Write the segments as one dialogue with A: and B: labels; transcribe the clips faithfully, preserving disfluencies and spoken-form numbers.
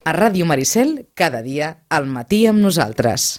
A: A Ràdio Maricel, cada dia, al matí amb nosaltres.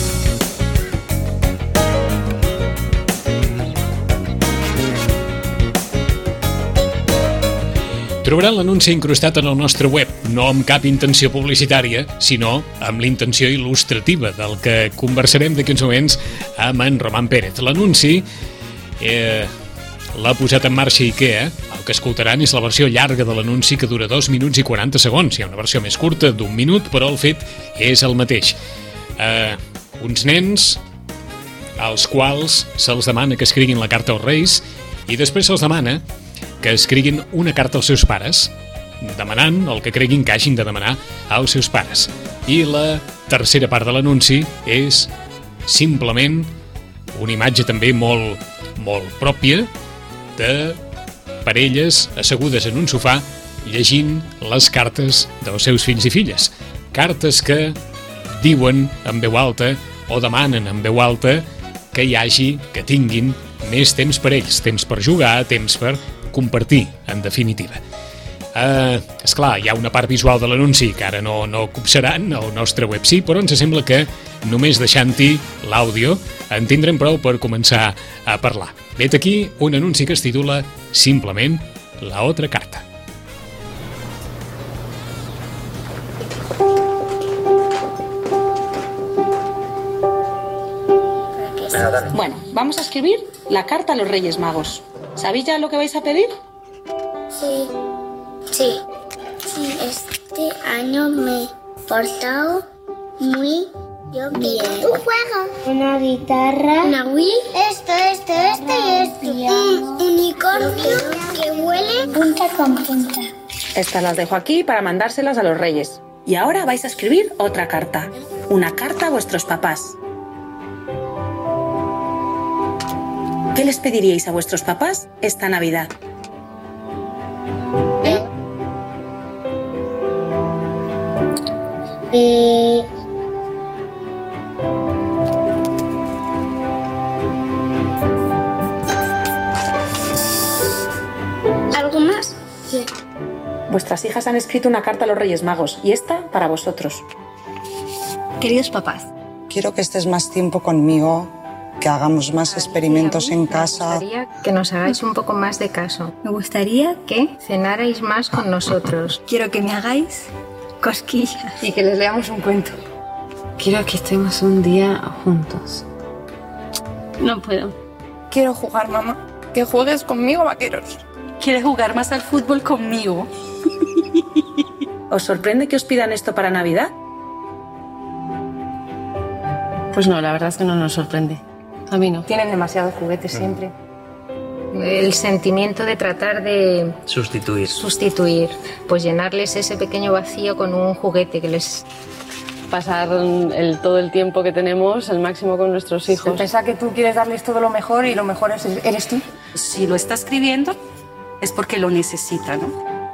B: Trobaran l'anunci incrustat en el nostre web, no amb cap intenció publicitària, sinó amb l'intenció il·lustrativa del que conversarem d'aquí uns moments amb en Roman Pérez. L'anunci eh, l'ha posat en marxa IKEA. El que escoltaran és la versió llarga de l'anunci, que dura dos minuts i quaranta segons. Hi ha una versió més curta, d'un minut, però el fet és el mateix. Eh, uns nens als quals se'ls demana que escriguin la carta als Reis i després se'ls demana que escriguin una carta als seus pares, demanant el que creguin que hagin de demanar als seus pares. I la tercera part de l'anunci és simplement una imatge també molt, molt pròpia de parelles assegudes en un sofà llegint les cartes dels seus fills i filles. Cartes que diuen en veu alta o demanen en veu alta que hi hagi, que tinguin més temps per ells, temps per jugar, temps per compartir, en definitiva. Uh, esclar, hi ha una part visual de l'anunci que ara no, no copsaran, el nostre web sí, però ens sembla que només deixant-hi l'àudio en tindrem prou per començar a parlar. Vet aquí un anunci que es titula simplement La otra carta.
C: Bueno, vamos a escribir la carta a los Reyes Magos. ¿Sabéis ya lo que vais a pedir?
D: Sí, sí, sí. Este año me he portado muy yo bien. Un juego, una guitarra, una Wii, esto, esto, esto y esto. Un unicornio que huele punta con punta.
C: Estas las dejo aquí para mandárselas a los Reyes. Y ahora vais a escribir otra carta. Una carta a vuestros papás. ¿Qué les pediríais a vuestros papás esta Navidad?
D: ¿Eh? Eh... ¿Algo más? Sí.
C: Vuestras hijas han escrito una carta a los Reyes Magos y esta para vosotros.
E: Queridos papás,
F: quiero que estés más tiempo conmigo, que hagamos más experimentos en casa.
E: Me gustaría que nos hagáis un poco más de caso. Me gustaría que cenarais más con nosotros. Quiero que me hagáis cosquillas y que les leamos un cuento.
G: Quiero que estemos un día juntos.
E: No puedo.
H: Quiero jugar, mamá. Que juegues conmigo, vaqueros.
C: ¿Quieres jugar más al fútbol conmigo? ¿Os sorprende que os pidan esto para Navidad?
G: Pues no, la verdad es que no nos sorprende. A mí no.
E: Tienen demasiados juguetes siempre. El sentimiento de tratar de...
I: Sustituir.
E: Sustituir. Pues llenarles ese pequeño vacío con un juguete que les...
G: Pasar el, todo el tiempo que tenemos, el máximo con nuestros hijos.
H: Pensar que tú quieres darles todo lo mejor y lo mejor es, eres tú.
C: Si lo está escribiendo, es porque lo necesita, ¿no?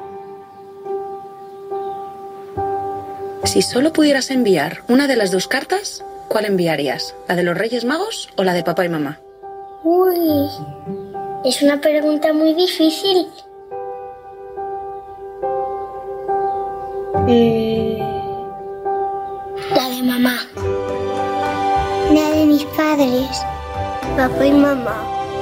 C: Si solo pudieras enviar una de las dos cartas, ¿cuál enviarías? ¿La de los Reyes Magos o la de papá y mamá?
D: Uy, es una pregunta muy difícil. Eh, la de mamá. La de mis padres, papá y mamá.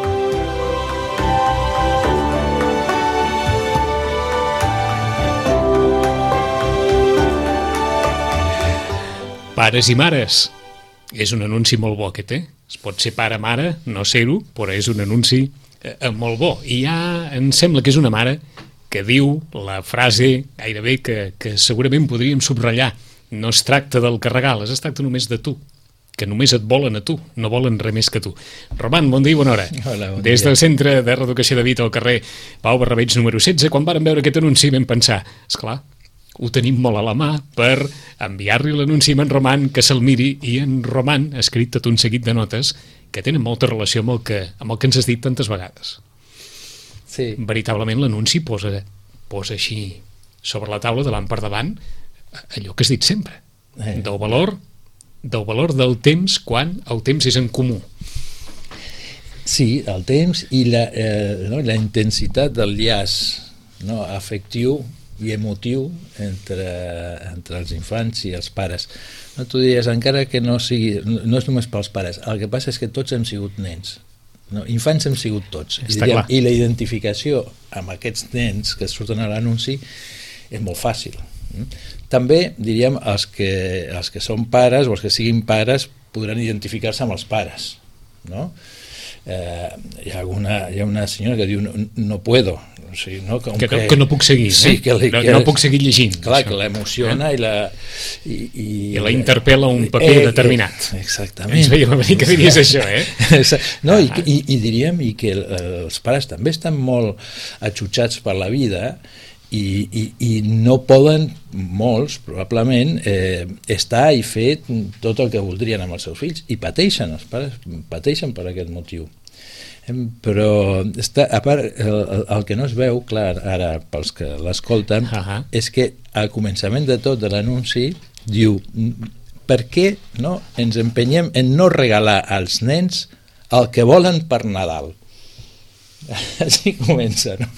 B: Pares i mares. És un anunci molt bo aquest, eh? Es pot ser pare-mare, no ser-ho, però és un anunci eh, molt bo. I ja em sembla que és una mare que diu la frase gairebé que, que segurament podríem subratllar. No es tracta del que regales, es tracta només de tu, que només et volen a tu, no volen res més que tu. Roman, bon dia i bona hora.
I: Hola, bon
B: Des
I: dia.
B: del Centre de Reeducació de Vita al carrer Pau Barrabeig número setze, quan vàrem veure aquest anunci vam pensar, esclar, ho tenim molt a la mà per enviar-li l'anunci a en Roman, que se'l miri, i en Roman ha escrit tot un seguit de notes que tenen molta relació amb el que, amb el que ens has dit tantes vegades.
I: Sí.
B: Veritablement l'anunci posa, posa així sobre la taula, davant per davant, allò que has dit sempre,
I: Eh.
B: del valor del valor del temps quan el temps és en comú.
I: Sí, el temps i la, eh, no, la intensitat del llaç, no, afectiu i emotiu entre, entre els infants i els pares. No, tu diries, encara que no sigui, no és només pels pares, el que passa és que tots hem sigut nens. No, infants hem sigut tots. I, diríem, I la identificació amb aquests nens que surten a l'anunci és molt fàcil. També, diríem, els que, els que són pares o els que siguin pares podran identificar-se amb els pares, no? Eh, hi, ha alguna, hi ha una senyora que diu no, no puedo, o sigui, no, que,
B: que, que no puc seguir,
I: sí,
B: eh?
I: que li,
B: no,
I: que,
B: no puc seguir llegint,
I: clar,
B: això.
I: Que l'emociona eh? i, la, i, i,
B: i la interpel·la un paper eh, determinat.
I: Eh, exactament.
B: Ens veiem a venir que diries això, eh?
I: No, i, i, i diríem i que els pares també estan molt atxutxats per la vida i, i, i no poden, molts probablement, eh, estar i fer tot el que voldrien amb els seus fills, i pateixen, els pares pateixen per aquest motiu. Però està, a part, el, el que no es veu clar ara pels que l'escolten uh-huh. és que al començament de tot de l'anunci diu per què no, ens empenyem en no regalar als nens el que volen per Nadal. Així comença, no?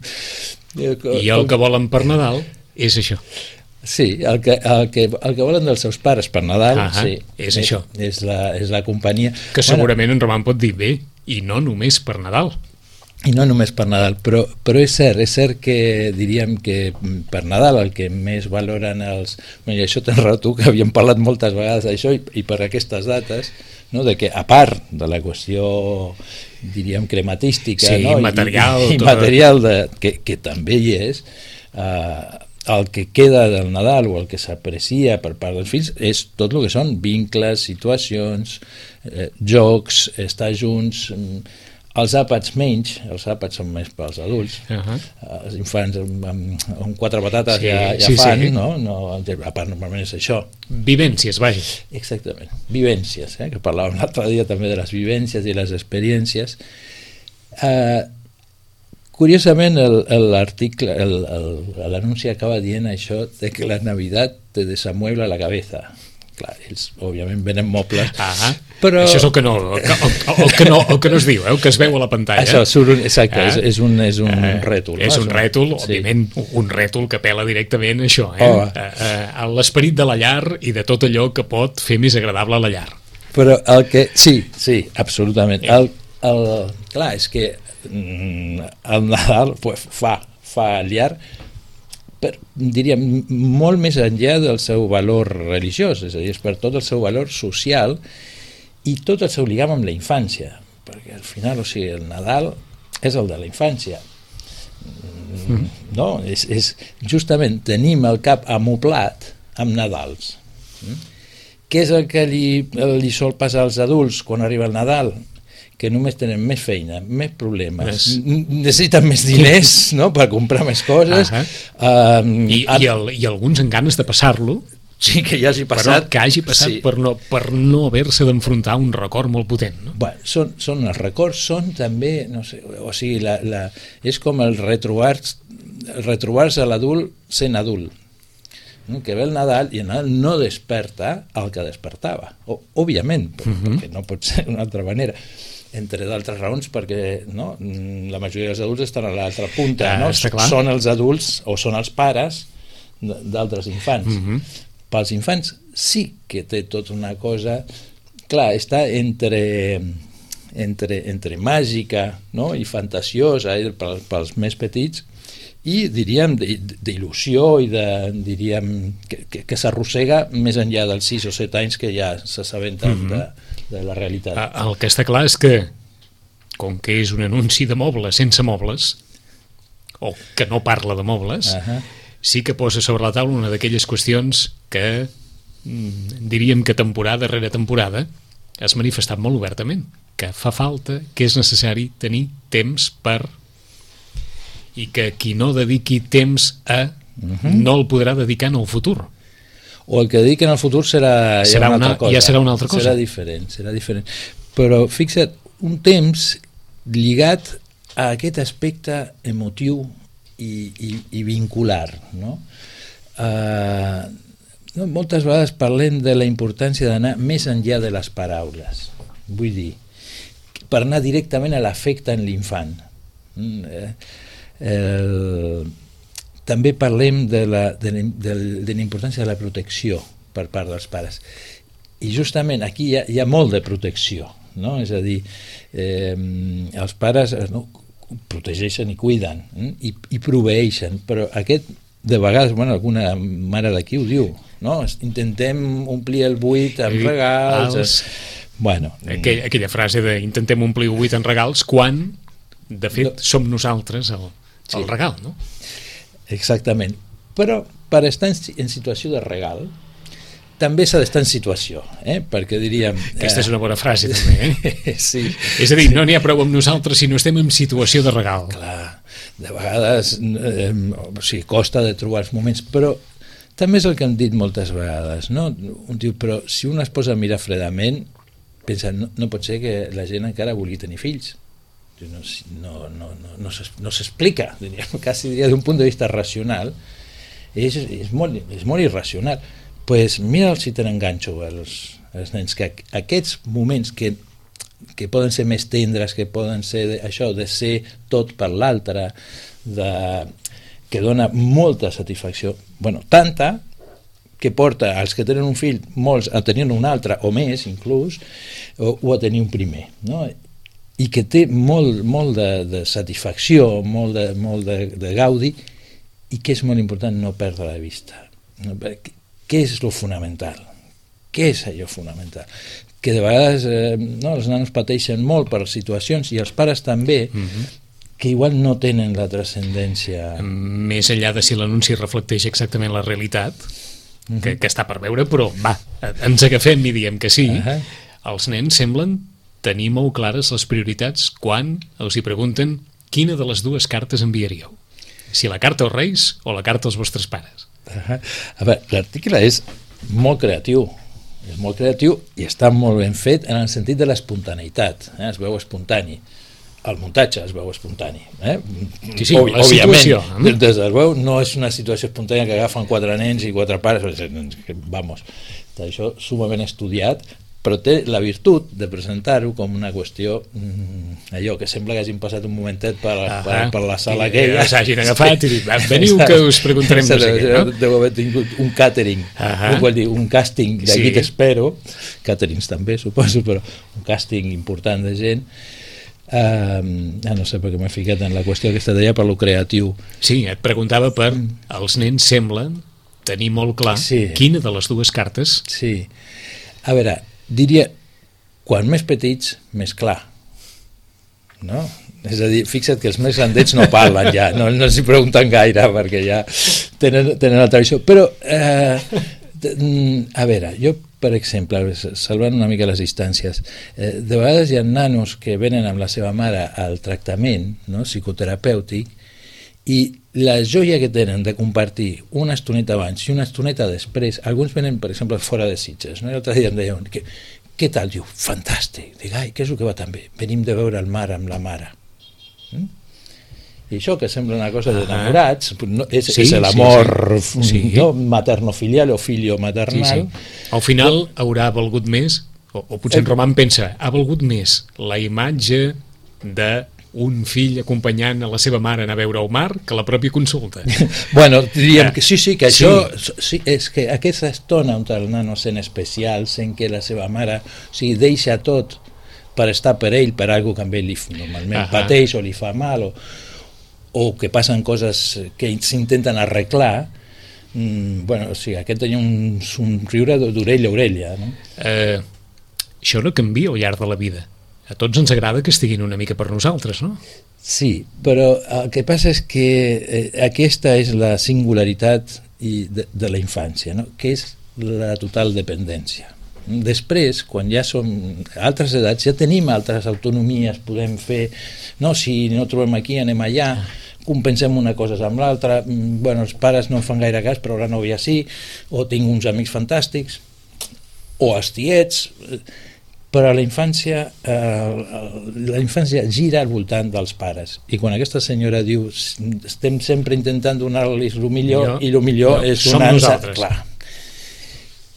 B: I el que volen per Nadal és això.
I: Sí, el que, el que, el que volen dels seus pares per Nadal
B: uh -huh.
I: sí,
B: és, és això.
I: És la, és la companyia.
B: Que segurament bueno, en Roman pot dir bé, i no només per Nadal.
I: I no només per Nadal, però, però és cert, és cert que diríem que per Nadal el que més valoren els... Bueno, i això tens raó tu, que havíem parlat moltes vegades d'això, i, i per aquestes dates, no? De que a part de la qüestió, diríem, crematística,
B: sí,
I: no?
B: material,
I: i, i, i material de, que, que també hi és, eh, el que queda del Nadal o el que s'aprecia per part dels fills és tot el que són vincles, situacions, eh, jocs, estar junts. Els àpats menys, els àpats són més pels adults. Uh-huh. Els infants amb, amb, amb quatre patates sí, ja, ja sí, fan, sí. No? No, a part normalment és això.
B: Vivències, vaja.
I: Exactament, vivències, eh? Que parlàvem l'altre dia també de les vivències i les experiències. Eh, Curiosament, l'article, l'anunci acaba dient això de que la Navidad te desamuebla la cabeza. Clar, ells, òbviament, venen mobles.
B: Ah,
I: però...
B: Això és el que, no, el, el, el, que no, el que no es diu, eh? El que es veu a la pantalla.
I: Això, surt un, exacte, ah, és, és un, és un eh, rètol.
B: És
I: no?
B: un rètol, sí. Òbviament, un rètol que apela directament a això, eh? Oh. A, a, a l'esperit de la llar i de tot allò que pot fer més agradable la llar.
I: Però el que... Sí, sí, absolutament. El, el, clar, és que el Nadal pues, fa, fa llar, per, diríem, molt més enllà del seu valor religiós, és a dir, és per tot el seu valor social i tot el seu lligam amb la infància, perquè al final, o sigui, el Nadal és el de la infància. Mm. No? És, és, justament tenim el cap amoblat amb Nadals. Mm? Què és el que li, li sol passar als adults quan arriba el Nadal? Que només tenen més feina, més problemes, necessiten més diners, no?, per comprar més coses. Uh-huh. um,
B: I, i, el, I alguns amb ganes de passar-lo,
I: sí, que ja hagi passat,
B: però que hagi passat sí. per no, per no haver-se d'enfrontar un record molt potent. No?
I: Bueno, són, són els records, són també, no sé, o sigui, la, la, és com el retrobar-se retrobar a l'adult sent adult. No? Que ve el Nadal i el Nadal no desperta el que despertava, o, òbviament, uh-huh. perquè no pot ser d'una altra manera. Entre d'altres raons, perquè no, la majoria dels adults estan a l'altra punta, ah, no? Són els adults o són els pares d'altres infants. Uh-huh. Pels infants sí que té tota una cosa, clar, està entre, entre, entre màgica, no? I fantasiosa, eh? pels, pels més petits, i diríem d'il·lusió i de, diríem, que, que, que s'arrossega més enllà dels sis o set anys que ja s'assabenten uh-huh. de de la realitat.
B: El que està clar és que, com que és un anunci de mobles sense mobles, o que no parla de mobles, uh-huh. sí que posa sobre la taula una d'aquelles qüestions que diríem que temporada rere temporada has manifestat molt obertament, que fa falta, que és necessari tenir temps per... i que qui no dediqui temps a uh-huh. no el podrà dedicar en el futur.
I: O el que dic en el futur serà,
B: serà
I: ja una, una
B: altra cosa. Ja serà una altra cosa.
I: Serà diferent, serà diferent. Però fixa't, un temps lligat a aquest aspecte emotiu i, i, i vincular, no? Uh, no? Moltes vegades parlem de la importància d'anar més enllà de les paraules. Vull dir, per anar directament a l'afecte en l'infant. Mm, eh, el... també parlem de la, de, de, de la importància de la protecció per part dels pares. I justament aquí hi ha, hi ha molt de protecció, no? És a dir, eh, els pares no, protegeixen i cuiden eh? I, i proveeixen, però aquest de vegades, bueno, alguna mare d'aquí ho diu, no? Intentem omplir el buit amb regals. Els... Bueno,
B: Aquell, aquella frase de intentem omplir el buit amb regals quan, de fet, no. som nosaltres el, el sí. regal, no?
I: Exactament. Però per estar en, en situació de regal també s'ha d'estar en situació, eh? Perquè diríem...
B: Aquesta és una bona frase, també, eh?
I: Sí.
B: És a dir, no n'hi ha prou amb nosaltres si no estem en situació de regal.
I: Clar, de vegades eh, o sigui, costa de trobar els moments, però també és el que hem dit moltes vegades, no? Un diu, però si un es posa a mirar fredament, pensa, no, no pot ser que la gent encara vulgui tenir fills. No, no, no, no, no s'explica, quasi diria d'un punt de vista racional, és, és, molt, és molt irracional. Pues mira si tenen ganxo els, els nens, que aquests moments que, que poden ser més tendres, que poden ser de, això de ser tot per l'altre, que dona molta satisfacció, bueno, tanta que porta als que tenen un fill molts a tenir un altre o més inclús, o, o a tenir un primer, no? I que té molt, molt de, de satisfacció, molt, de, molt de, de gaudi, i que és molt important no perdre de vista. No? Què és lo fonamental? Què és allò fonamental? Que de vegades eh, no, els nanos pateixen molt per situacions, i els pares també, mm-hmm. que igual no tenen la transcendència.
B: Més enllà de si l'anunci reflecteix exactament la realitat, mm-hmm. que, que està per veure, però va, ens agafem i diem que sí, uh-huh. els nens semblen tenir molt clares les prioritats quan els hi pregunten quina de les dues cartes enviaríeu. Si la carta als Reis o la carta als vostres pares.
I: Uh-huh. A veure, l'article és molt creatiu, és molt creatiu i està molt ben fet en el sentit de l'espontaneïtat, eh? Es veu espontani, el muntatge es veu espontani, eh?
B: Sí, sí, Ob- la situació,
I: eh? Des del veu no és una situació espontània que agafen quatre nens i quatre pares, vamos, això sumament estudiat, però té la virtut de presentar-ho com una qüestió mmm, allò que sembla que hagin passat un momentet per, ah, per, per la sala aquella,
B: s'hagin agafat i dit, veniu que us preguntarem no sé què, no?
I: Deu haver tingut un catering, uh-huh. un, dir, un càsting d'aquí sí. T'espero, càterings també suposo, però un càsting important de gent. Uh, no sé per què m'he ficat en la qüestió aquesta d'allà, per lo creatiu.
B: Sí, et preguntava per els nens semblen tenir molt clar sí. Quina de les dues cartes.
I: Sí, a veure, diria, quan més petits, més clar, no? És a dir, fixa't que els més grandets no parlen ja, no, no s'hi pregunten gaire perquè ja tenen, tenen la tradició, però eh, a veure, jo per exemple, salvant una mica les distàncies, eh, de vegades hi ha nanos que venen amb la seva mare al tractament, no, psicoterapèutic, i la joia que tenen de compartir una estoneta abans i una estoneta després, alguns venen, per exemple, fora de Sitges, no? I l'altre dia em deien, què, què tal? Diu, fantàstic. Dic, ai, què és el que va tan bé? Venim de veure el mar amb la mare. Mm? I això que sembla una cosa d'enamorats, no, és, sí, és l'amor sí, sí. no, materno-filial o filio-maternal. Sí, sí.
B: Al final haurà valgut més, o, o potser en Roman pensa, ha valgut més la imatge de un fill acompanyant a la seva mare a anar a veure el mar que la pròpia consulta.
I: Bueno, diríem que sí, sí, que això sí. Sí, és que aquesta estona on el nano sent especial, sent que la seva mare o sigui, deixa tot per estar per ell, per algo que amb ell li, normalment uh-huh. pateix o li fa mal o, o que passen coses que s'intenten arreglar, mm, bueno, o sigui, aquest tenia un, un riure d'orella a orella, no?
B: Eh, això no canvia al llarg de la vida. A tots ens agrada que estiguin una mica per nosaltres, no?
I: Sí, però el que passa és que eh, aquesta és la singularitat i de, de la infància, no? Que és la total dependència. Després, quan ja som a altres edats, ja tenim altres autonomies, podem fer, no, si no trobem aquí, anem allà, compensem una cosa amb l'altra, bueno, els pares no fan gaire cas, però la nòvia sí, o tinc uns amics fantàstics, o els tiets... Però la infància, eh, la infància gira al voltant dels pares. I quan aquesta senyora diu estem sempre intentant donar-los el millor, millor i el millor no, és donar-nos... Clar.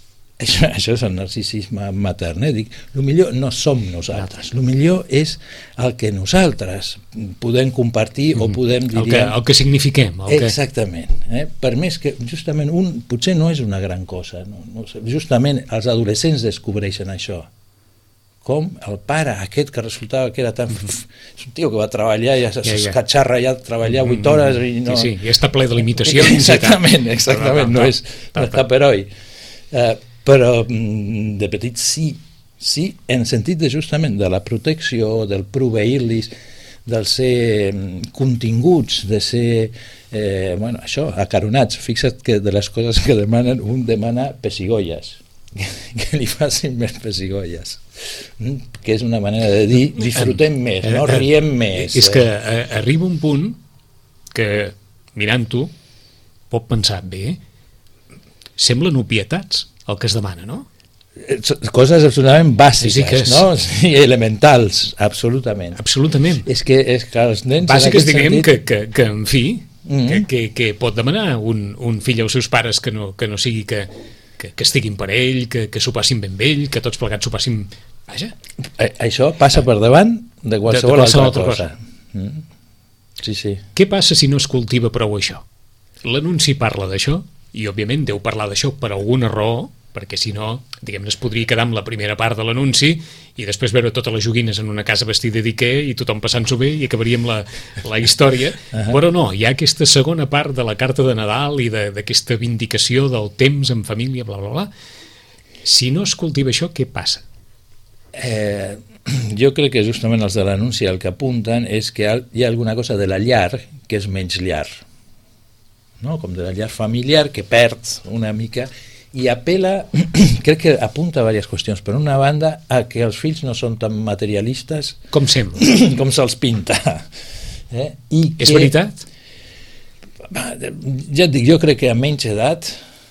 I: Això, això és el narcisisme matern, eh? Dic, el millor no som nosaltres, el millor és el que nosaltres podem compartir mm. o podem, diríem...
B: El que, el que signifiquem. El
I: exactament. Eh? Per més que, justament, un potser no és una gran cosa. No, no sé, justament els adolescents descobreixen això. Com el pare aquest que resultava que era tan... És un tio que va treballar, ja s'escatxarra ja, treballar vuit hores i no...
B: Sí, sí, i està ple de limitacions.
I: Exactament, exactament, no és taperoi. Uh, però de petit sí, sí, en sentit de justament de la protecció, del proveir-los, del ser continguts, de ser, eh, bueno, això, acaronats. Fixa't que de les coses que demanen, un demana pessigolles, que li facin més pessigolles, que és una manera de dir disfrutem més, no riem més.
B: És que arriba un punt que, mirant-ho, pot pensar, bé, semblen obvietats el que es demana, no?
I: Coses absolutament bàsiques, no? Sí, elementals, absolutament.
B: Absolutament.
I: És que, és que els nens...
B: Bàsiques, diguem, sentit... que, que, que, en fi, mm-hmm. que, que, que pot demanar un, un fill als seus pares que no, que no sigui que, que, que estiguin per ell, que, que s'ho passin ben vell, que tots plegats s'ho passin... Vaja.
I: Això passa per davant de qualsevol, de, de qualsevol altra, altra cosa. cosa. Mm. Sí, sí.
B: Què passa si no es cultiva prou això? L'anunci parla d'això, i òbviament deu parlar d'això per alguna raó, perquè si no, diguem-ne, es podria quedar amb la primera part de l'anunci i després veure totes les joguines en una casa vestida d'Iké i tothom passant-s'ho bé i acabaríem la, la història. Uh-huh. Però no, hi ha aquesta segona part de la carta de Nadal i d'aquesta vindicació del temps en família, bla, bla, bla. Si no es cultiva això, què passa?
I: Eh, jo crec que justament els de l'anunci el que apunten és que hi ha alguna cosa de la llar que és menys llar, no? Com de la llar familiar que perd una mica i apela, crec que apunta a diverses qüestions. Per una banda, a que els fills no són tan materialistes
B: com sembla,
I: com se'ls pinta. Eh? I
B: és
I: que,
B: veritat?
I: Ja et dic, jo crec que a menys edat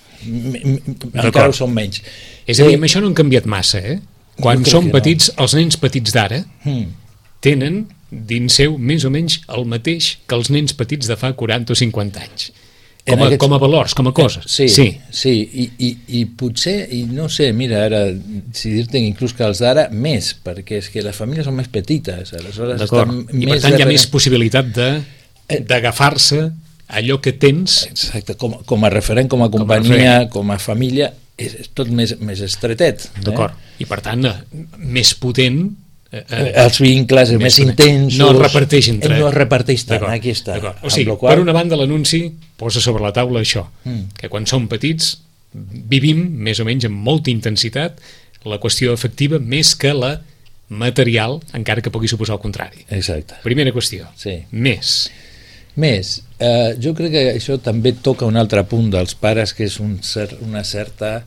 I: encara ho són menys.
B: És a dir, amb això no han canviat massa, eh? Quan són petits, no. Els nens petits d'ara hmm. tenen dins seu més o menys el mateix que els nens petits de fa quaranta o cinquanta anys. Com a, aquests... com a valors, com a coses.
I: Sí, sí, sí. I, i, i potser, i no sé, mira, ara, si dir-te inclús que els d'ara, més, perquè és que les famílies són més petites, aleshores estan
B: i per tant hi ha més possibilitat d'agafar-se allò que tens.
I: Exacte, com, com a referent, com a companyia, com a, com a família, és, és tot més, més estretet.
B: D'acord, eh? I per tant, més potent...
I: Eh, eh, els vincles més, més intensos,
B: no es reparteix entre...
I: no es reparteix tant, aquí està.
B: O sigui, qual... per una banda l'anunci posa sobre la taula això, mm. que quan som petits vivim més o menys amb molta intensitat la qüestió afectiva més que la material, encara que pugui suposar el contrari.
I: Exacte.
B: Primera qüestió,
I: sí.
B: Més
I: més, eh, jo crec que això també toca un altre punt dels pares, que és un cer una certa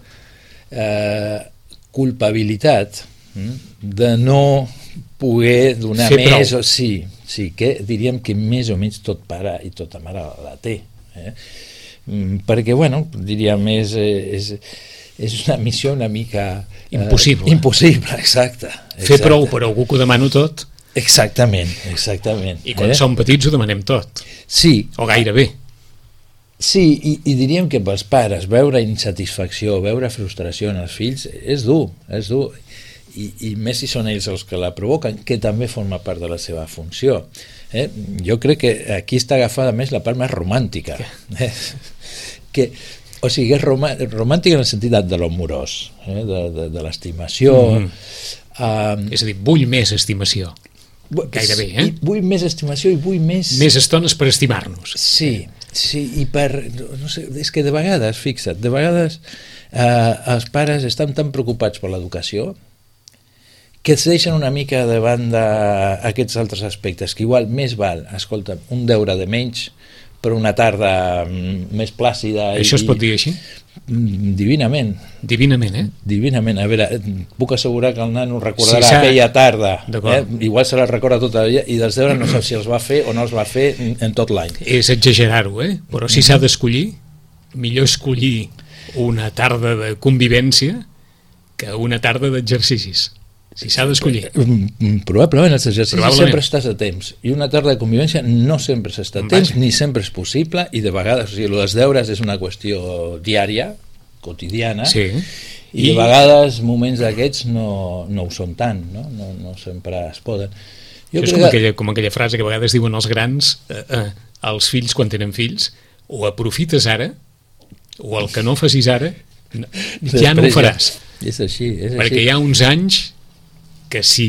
I: eh, culpabilitat de no poder donar
B: fer
I: més
B: prou.
I: O, sí, sí, que diríem que més o menys tot pare i tota mare la té, eh? Perquè, bueno, diríem és, és, és una missió una mica
B: impossible,
I: eh, impossible, exacte, exacte.
B: Fer prou per algú que ho demano tot.
I: Exactament, exactament.
B: I quan eh? som petits ho demanem tot.
I: Sí.
B: O gairebé.
I: Sí, i, i diríem que pels pares veure insatisfacció, veure frustració en els fills és dur, és dur. I, i més si són ells els que la provoquen, que també forma part de la seva funció. Eh? Jo crec que aquí està agafada més la part més romàntica. Eh? Que, o sigui, és romàntica en el sentit de l'amorós, eh? de, de, de l'estimació. Mm. Um,
B: és a dir, vull més estimació. Gairebé, eh?
I: Vull més estimació i vull més...
B: Més estones per estimar-nos.
I: Sí, sí, i per... No sé, és que de vegades, fixa't, de vegades eh, els pares estan tan preocupats per l'educació que es deixen una mica de banda aquests altres aspectes, que igual més val, escolta, un deure de menys per una tarda més plàcida.
B: Això i, es pot dir així?
I: Divinament.
B: Divinament, eh?
I: Divinament. A veure, puc assegurar que el nano recordarà sí, aquella tarda. Eh? Igual se la recorda tota la vida i dels deures no sap si els va fer o no els va fer en tot l'any.
B: És exagerar-ho, eh? Però si s'ha d'escollir, millor escollir una tarda de convivència que una tarda d'exercicis. Si s'ha d'escollir.
I: Probablement els exercicis Probablement. sempre estàs a temps i una tarda de convivència no sempre s'està a temps ni sempre és possible i de vegades, o sigui, els deures és una qüestió diària, quotidiana,
B: sí.
I: I, I de vegades moments d'aquests no, no ho són tant, no? No, no sempre es poden. Jo
B: és
I: crec
B: com,
I: que...
B: aquella, com aquella frase que a vegades diuen els grans eh, eh, als fills quan tenen fills, o aprofites ara o el que no facis ara no, ja no ho faràs.
I: Ja, és així, és
B: perquè
I: així.
B: hi ha uns anys que si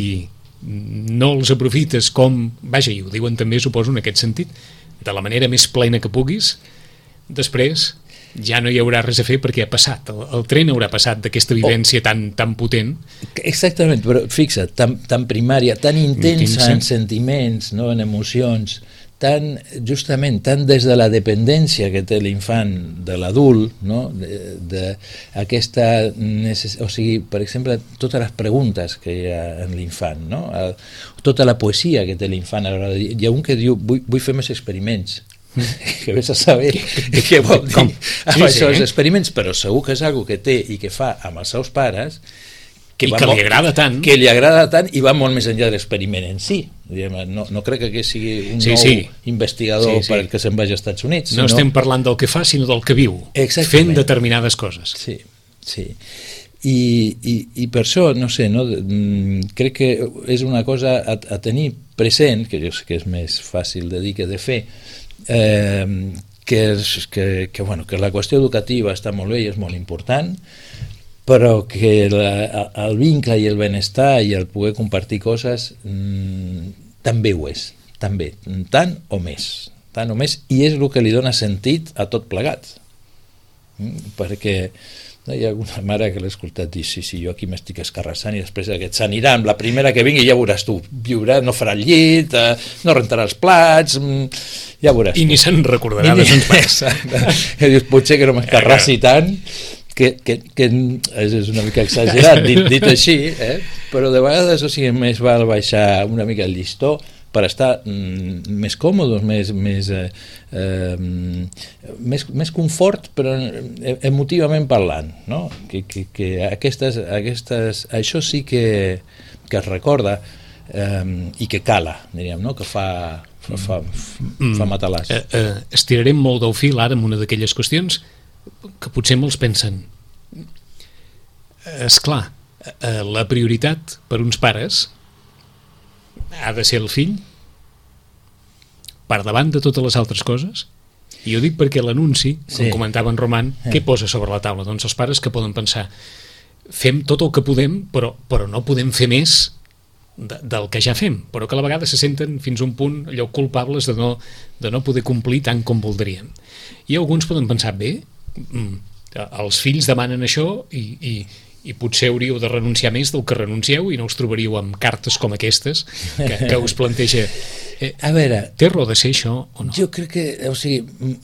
B: no els aprofites com, vaja, i ho diuen també suposo en aquest sentit, de la manera més plena que puguis, després ja no hi haurà res a fer perquè ha passat, el, el tren haurà passat d'aquesta vivència oh. tan, tan potent.
I: Exactament, però fixa't, tan, tan primària, tan intensa, intensa en sentiments, no? En emocions, tan, justament, tan des de la dependència que té l'infant de l'adult, no? de, de aquesta necess... o sigui, per exemple, totes les preguntes que hi ha en l'infant, no? El, tota la poesia que té l'infant a l'hora de dir. Hi ha un que diu, vull, vull fer més experiments, que vés a saber què vol dir amb sí, això, els sí. experiments, però segur que és algo que té i que fa amb els seus pares
B: que, que li agrada tant
I: que li agrada tant i va molt més enllà de l'experiment en si. No, no crec que aquest sigui un sí, nou sí. investigador sí, sí. perquè se'n vagi als Estats Units.
B: No sinó... estem parlant del que fa, sinó del que viu. Exactament. Fent determinades coses.
I: Sí, sí. I, i, i per això, no sé, no, crec que és una cosa a, a tenir present, que jo sé que és més fàcil de dir que de fer, Eh, que, és, que, que, bueno, que la qüestió educativa està molt bé i és molt important, però que la, el vincle i el benestar i el poder compartir coses mmm, també ho és, també, tant o més, tant o més, i és el que li dona sentit a tot plegat, mm, perquè no, hi ha alguna mare que l'he escoltat dir sí, sí, jo aquí m'estic escarrassant i després aquest s'anirà amb la primera que vingui, ja veuràs tu, viurà, no farà el llit, eh, no rentarà els plats, ja veuràs
B: i tu. Ni se'n recordarà de sens pares.
I: Dius, potser que no m'escarrassi tant, que, que, que és una mica exagerat dit, dit així, eh? Però de vegades, o sigui, més val baixar una mica el llistó per estar mm, més còmodes, més, més, eh, eh, més, més confort, però emotivament parlant, no? Que, que, que aquestes, aquestes, això sí que, que es recorda eh, i que cala, diríem, no? Que fa, fa, fa, fa matalàs.
B: Eh, eh, estirarem molt del fil ara amb una d'aquelles qüestions que potser molts pensen. Esclar, eh, la prioritat per uns pares ha de ser el fill per davant de totes les altres coses, i ho dic perquè l'anunci, sí. com comentava en Roman, sí. què posa sobre la taula? Doncs els pares que poden pensar fem tot el que podem, però, però no podem fer més de, del que ja fem, però que a la vegada se senten fins a un punt allò culpables de no, de no poder complir tant com voldrien. I alguns poden pensar, bé, els fills demanen això i, i i potser hauríeu de renunciar més del que renuncieu i no us trobaríeu amb cartes com aquestes que, que us planteja. Eh,
I: a veure,
B: té raó de ser això o no?
I: Jo crec que, o sigui,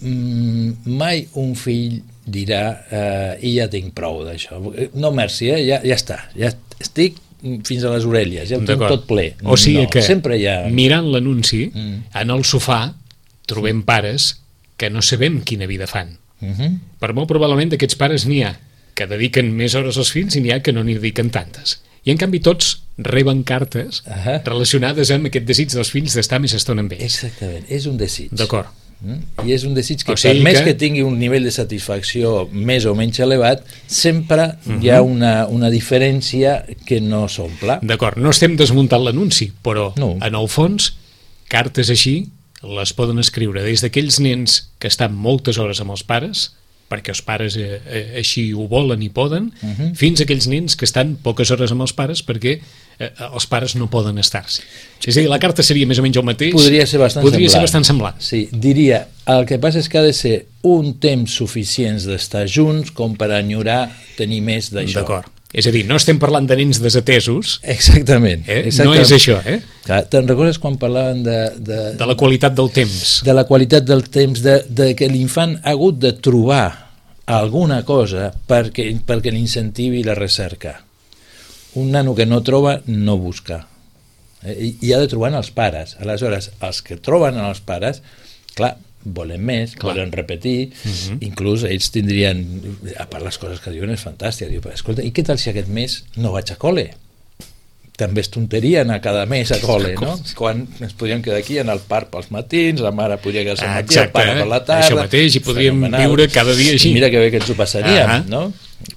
I: mai un fill dirà eh, i ja tinc prou d'això. No, merci, eh? ja, ja està, ja estic fins a les orelles, ja ho tinc tot ple.
B: O sigui
I: no,
B: que,
I: sempre hi ha...
B: mirant l'anunci, mm. en el sofà trobem pares que no sabem quina vida fan. Mm-hmm. Per molt probablement d'aquests pares n'hi ha que dediquen més hores als fills i n'hi ha que no n'hi dediquen tantes. I en canvi tots reben cartes uh-huh. relacionades amb aquest desig dels fills d'estar més estona amb ells.
I: Exactament, és un desig.
B: D'acord.
I: Mm? I és un desig que o sigui per més que... que tingui un nivell de satisfacció més o menys elevat, sempre uh-huh. hi ha una, una diferència que no s'omple.
B: D'acord, no estem desmuntant l'anunci, però no. en el fons, cartes així les poden escriure des d'aquells nens que estan moltes hores amb els pares, perquè els pares eh, eh, així ho volen i poden, uh-huh. fins a aquells nens que estan poques hores amb els pares perquè eh, els pares no poden estar-s'hi. És a dir, la carta seria més o menys el mateix.
I: Podria ser bastant
B: podria
I: semblant.
B: Ser bastant semblant.
I: Sí, diria, el que passa és que ha de ser un temps suficient d'estar junts com per enyorar tenir més d'això.
B: D'acord. És a dir, no estem parlant de nens desatesos.
I: Exactament.
B: Eh?
I: exactament.
B: No és això, eh?
I: Clar, te'n recordes quan parlaven de, de...
B: De la qualitat del temps.
I: De la qualitat del temps, de, de que l'infant ha hagut de trobar alguna cosa perquè, perquè l'incentivi la recerca. Un nano que no troba, no busca. Eh? I, I ha de trobar en els pares. Aleshores, els que troben en els pares, clar, volen més, clar. volen repetir, uh-huh. inclús ells tindrien, a part les coses que diuen és fantàstic, diu, escolta, i què tal si aquest mes no vaig a col·le? També és tonteria anar cada mes a col·le, no? Quan ens podríem quedar aquí en el parc pels matins, la mare podria quedar-se al matí, el pare per la tarda...
B: Això mateix, i podríem fenomenal. Viure cada dia així.
I: I mira que bé que ens ho passaríem, uh-huh. no?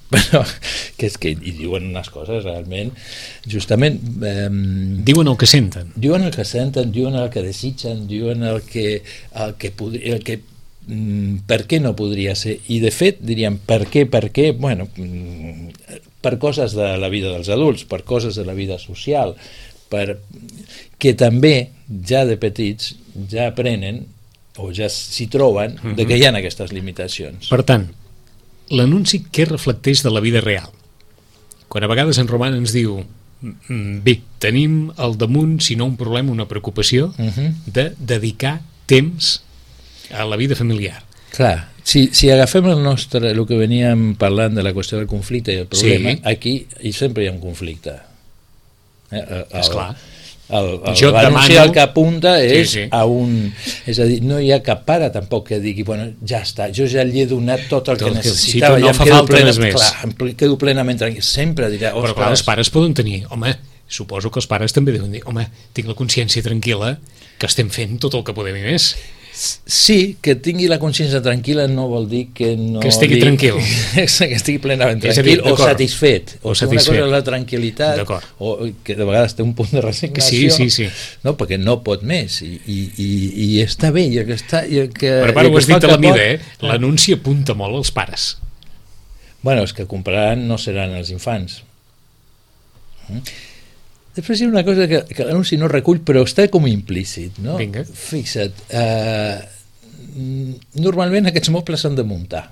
I: però que és que hi diuen unes coses realment justament eh,
B: diuen el que senten
I: diuen el que senten, diuen el que desitgen, diuen el que, el que, podria, el que mm, per què no podria ser, i de fet diríem per què, per què, bueno mm, per coses de la vida dels adults, per coses de la vida social, per que també ja de petits ja aprenen o ja s'hi troben uh-huh. de que hi ha aquestes limitacions.
B: Per tant, l'anunci què reflecteix de la vida real? Quan a vegades en Roman ens diu bé, tenim al damunt, si no un problema, una preocupació uh-huh. de dedicar temps a la vida familiar.
I: Clar, si, si agafem el nostre, el que veníem parlant de la qüestió del conflicte i el problema, sí. aquí i sempre hi ha un conflicte. Eh, el,
B: Esclar.
I: El, el, l'anunci
B: demano...
I: el que apunta és
B: sí, sí.
I: a un... És a dir, no hi ha cap pare tampoc que digui, bueno, ja està, jo ja li he donat tot el tot que necessitava,
B: no
I: ja em
B: fa
I: quedo,
B: falta
I: plena,
B: més.
I: Clar, em quedo plenament tranquil. Sempre dirà,
B: però clar, els pares poden tenir, home, suposo que els pares també deuen dir, home, tinc la consciència tranquil·la que estem fent tot el que podem i més.
I: Sí, que tingui la consciència tranquil·la no vol dir que no...
B: Que estigui
I: li...
B: tranquil.
I: que estigui plenament tranquil o satisfet.
B: O, o
I: satisfet. Una cosa és la tranquil·litat, o que de vegades té un punt de resignació,
B: sí, sí, sí.
I: no, perquè no pot més, i, i, i, i està bé, i el que està... I el que,
B: però part, ho has dit a la mida, eh?
I: Ah.
B: L'anunci apunta molt als pares.
I: Bueno, els que compraran no seran els infants. Mm? Després hi ha una cosa que, que l'anunci no recull, però està com implícit, no?
B: Vinga.
I: Fixa't, eh, normalment aquests mobles s'han de muntar.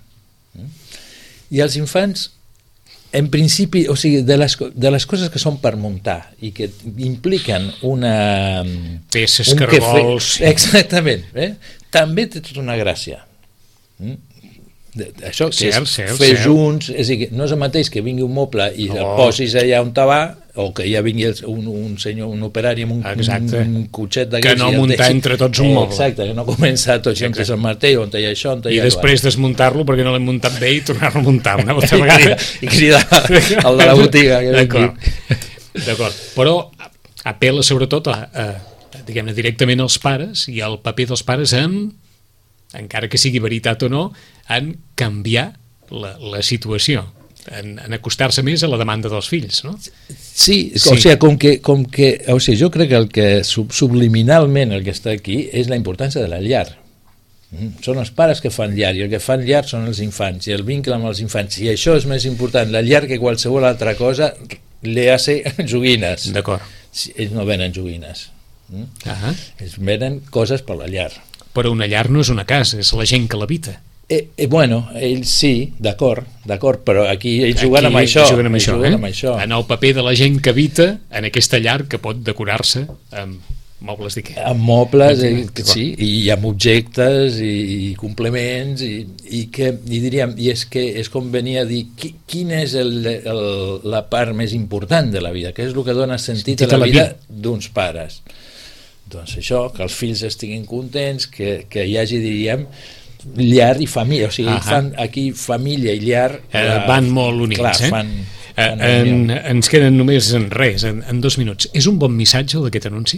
I: I els infants, en principi, o sigui, de les, de les coses que són per muntar i que impliquen una...
B: peces,
I: un
B: cargols...
I: Fe, exactament, eh? També té tota una gràcia. Mm? De, això que
B: cert,
I: és
B: cert,
I: fer
B: cert.
I: junts, és a dir, no és el mateix que vingui un moble i oh. el posis allà on te va, o que ja vingui un, un senyor, un operari amb un, un, un cotxet d'aquests
B: que no muntar
I: deixi,
B: entre tots un moble,
I: exacte, que no començar tots sí, on és el martell, on hi ha això, on hi ha
B: i després desmuntar-lo perquè no l'hem muntat bé i tornar-lo a muntar una altra vegada
I: i cridar al de la botiga que
B: d'acord. d'acord, però apel·la sobretot a, a diguem-ne directament als pares i al paper dels pares en, encara que sigui veritat o no, en canviar la, la situació, en, en acostar-se més a la demanda dels fills, no?
I: Sí, sí. O sigui, com que, com que o sigui, jo crec que el que sub, subliminalment el que està aquí és la importància de la llar. Mm? Són els pares que fan llar, i el que fan llar són els infants, i el vincle amb els infants, i això és més important, la llar que qualsevol altra cosa, le hace joguines.
B: D'acord.
I: Ells no venen joguines. Mm?
B: Uh-huh.
I: Ells venen coses per la llar.
B: Però una llar no és una casa, és la gent que l'habita.
I: Eh, eh, bueno, ells sí, d'acord, d'acord, però aquí ells juguen
B: aquí
I: amb això.
B: Juguen amb això,
I: juguen
B: eh?
I: amb això.
B: En el paper de la gent que habita en aquesta llar que pot decorar-se amb mobles d'Ikea.
I: Amb mobles, i, sí, i amb objectes i, i complements i, i, que, i diríem, i és que és com venia a dir qui, quina és el, el, la part més important de la vida, que és el que dona sentit, sentit a la, la vida d'uns pares. Doncs això, que els fills estiguin contents, que, que hi hagi, diríem, llar i família, o sigui, uh-huh. fan aquí família i llar
B: eh, van molt units,
I: clar,
B: eh?
I: fan, fan
B: eh, en, ens queden només en res, en, en dos minuts. És un bon missatge el d'aquest anunci?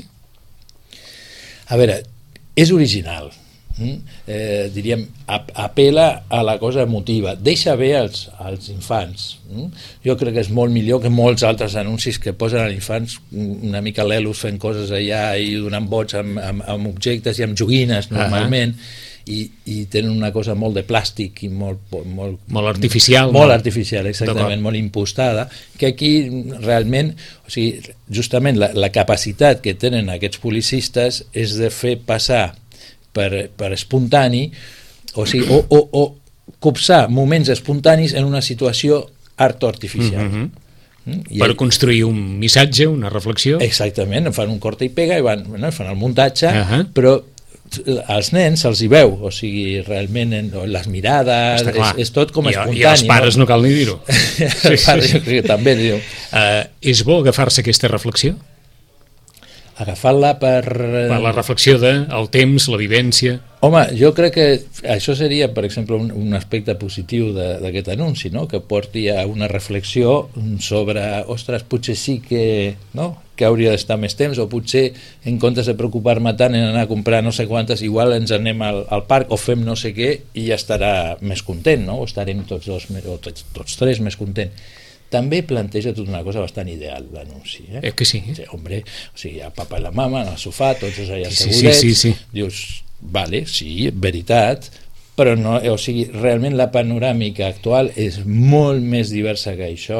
I: A veure, és original, mm? eh, diríem, ap apela a la cosa emotiva, deixa bé als, als infants. Mm? Jo crec que és molt millor que molts altres anuncis que posen als infants una mica l'elos fent coses allà i donant vots amb, amb, amb objectes i amb joguines normalment, uh-huh. I, i tenen una cosa molt de plàstic i molt, molt,
B: molt artificial,
I: molt, molt artificial, exactament, molt impostada, que aquí realment, o sigui, justament la, la capacitat que tenen aquests policistes és de fer passar per, per espontani, o sigui, o, o, o copsar moments espontanis en una situació art-artificial.
B: Mm-hmm. I per construir un missatge, una reflexió.
I: Exactament, fan un corta i pega i van, bueno, fan el muntatge, uh-huh. però als nens se'ls hi veu, o sigui, realment en, les mirades, és, és tot com
B: I,
I: espontani.
B: I als pares no, no cal ni dir-ho.
I: Sí, sí, sí. També diu.
B: Uh, és bo agafar-se aquesta reflexió?
I: agafar-la per...
B: Per la reflexió de el temps, la vivència...
I: Home, jo crec que això seria, per exemple, un, un aspecte positiu d'aquest anunci, no? Que porti a una reflexió sobre, ostres, potser sí que, no? que hauria d'estar més temps, o potser en comptes de preocupar-me tant en anar a comprar no sé quantes, igual ens anem al, al parc o fem no sé què i ja estarà més content, no? O estarem tots dos, o tots, tots tres més contents. També planteja tota una cosa bastant ideal l'anunci, eh?
B: Eh que sí?
I: Sí, hombre, o sigui, el papa i la mama en el sofà, tots allà
B: sí,
I: assegurets,
B: sí, sí, sí.
I: dius, vale, sí, veritat, però no, o sigui, realment la panoràmica actual és molt més diversa que això.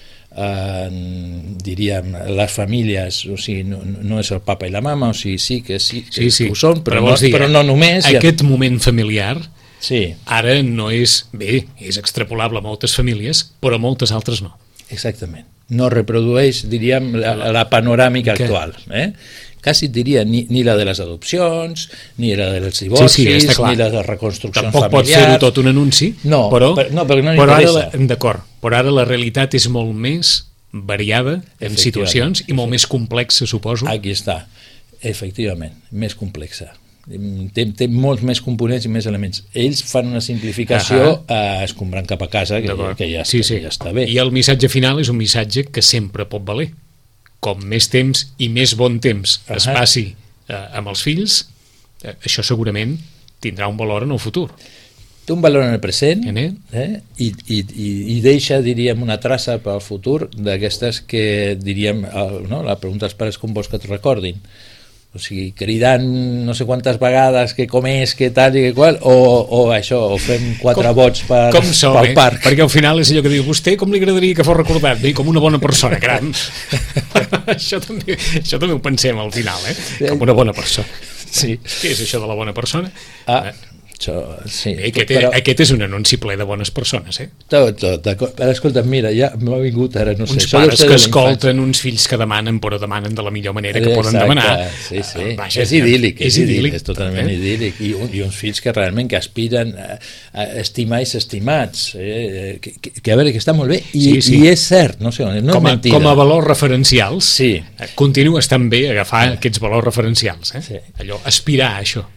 I: Eh, diríem, les famílies, o sigui, no, no és el papa i la mama, o sigui, sí que sí, que
B: sí, sí.
I: ho són, però,
B: però,
I: no,
B: dir,
I: però no només.
B: Aquest ja... moment familiar
I: sí.
B: ara no és, bé, és extrapolable a moltes famílies, però moltes altres no.
I: Exactament. No reprodueix, diríem, la, la panoràmica que... actual, eh? Quasi diria ni, ni la de les adopcions, ni la dels divorcis, sí, sí, ni la de reconstruccions
B: Tampoc
I: familiars.
B: Tampoc pot fer-ho tot un anunci,
I: no,
B: però,
I: per, no, perquè no
B: però
I: n'interessa.
B: Ara, d'acord, però ara la realitat és molt més variada en situacions i molt més complexa, suposo.
I: Aquí està, efectivament, més complexa. Té, té molts més components i més elements. Ells fan una simplificació eh, escombrant cap a casa, que, que, ja,
B: sí, sí.
I: que ja està bé.
B: I el missatge final és un missatge que sempre pot valer. Com més temps i més bon temps uh-huh. es passi eh, amb els fills, eh, això segurament tindrà un valor en el futur.
I: Té un valor en el present
B: eh?
I: Eh? I, i, i, i deixa, diríem, una traça per al futur d'aquestes que, diríem, el, no? la pregunta als pares com vols que et recordin. O sigui, cridant no sé quantes vegades que com és, que tal i que qual, o, o això, o fem quatre com, vots per,
B: com som,
I: pel
B: eh?
I: parc.
B: Perquè al final és allò que diu, vostè com li agradaria que fos recordat? Bé, com una bona persona gran. això, també, això també ho pensem al final, eh? Com una bona persona.
I: Sí.
B: Què és això de la bona persona?
I: Ah, eh? Això, sí,
B: Bé, aquest, però... aquest és un anunci ple de bones persones, eh?
I: Tot, tot, d'acord. Però escolta, mira, ja m'ha vingut ara, no sé...
B: Uns pares que escolten, uns fills que demanen, però demanen de la millor manera que
I: Exacte,
B: poden demanar.
I: Sí, sí,
B: Vaja,
I: és idíl·lic, és,
B: és idíl·lic,
I: és totalment eh? idíl·lic. I, un, I uns fills que realment que aspiren a, a estimar i ser estimats, eh? que, que, que a veure, que està molt bé, i, sí, sí. i és cert, no sé, no és
B: com a,
I: mentida.
B: Com a valors referencials,
I: sí.
B: continua estant bé agafar sí. aquests valors referencials, eh? Sí. Allò, aspirar a això.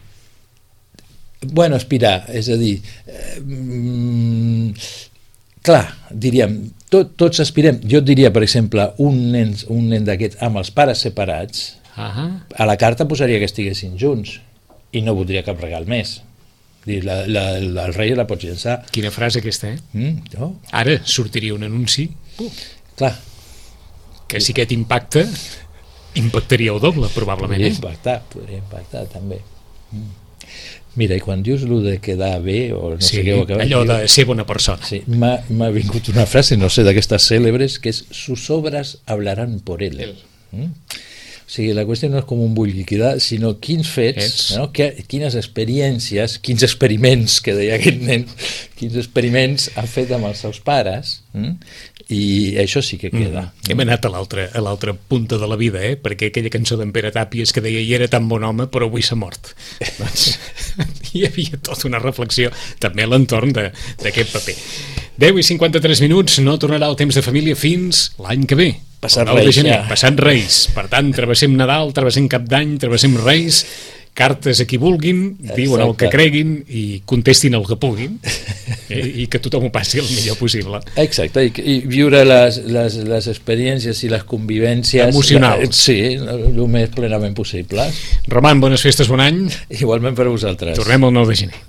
I: Bueno, aspirar, és a dir, eh, mm, clar, diríem, tot, tots aspirem, jo et diria, per exemple, un nen, un nen d'aquests amb els pares separats, uh-huh. a la carta posaria que estiguessin junts i no voldria cap regal més. Dir, la, la, la, el rei la pots llençar.
B: Quina frase aquesta, eh?
I: Mm, no?
B: Ara sortiria un anunci uh,
I: clar.
B: Que si aquest impacta, impactaria el doble, probablement.
I: Podria impactar, podria impactar també. Mm. Mira, i quan dius el de quedar bé o no
B: sí,
I: sé què, que
B: allò de ser bona persona,
I: sí, m'ha vingut una frase, no sé, d'aquestes cèlebres, que és sus obras hablarán por él. él. Mm? O sigui, la qüestió no és com un vull liquidar, sinó quins fets, no? que, quines experiències, quins experiments, que deia aquest nen, quins experiments ha fet amb els seus pares, mm? i això sí que queda.
B: Mm. Hem anat a l'altra punta de la vida, eh? Perquè aquella cançó d'en Pere Tàpies que deia i era tan bon home però avui s'ha mort. Doncs hi havia tota una reflexió també a l'entorn d'aquest paper. deu i cinquanta-tres minuts, no tornarà el temps de família fins l'any que ve.
I: Passat Reis, ja.
B: Passat Reis. Per tant, travessem Nadal, travessem Cap d'Any, travessem Reis, cartes a qui vulguin, diuen el que creguin i contestin el que puguin, eh? I que tothom ho passi el millor possible.
I: Exacte, i, i viure les, les, les experiències i les convivències
B: emocionals,
I: la, sí, el més plenament possible.
B: Roman, bones festes, bon any.
I: Igualment per a vosaltres.
B: Tornem el nou de gener.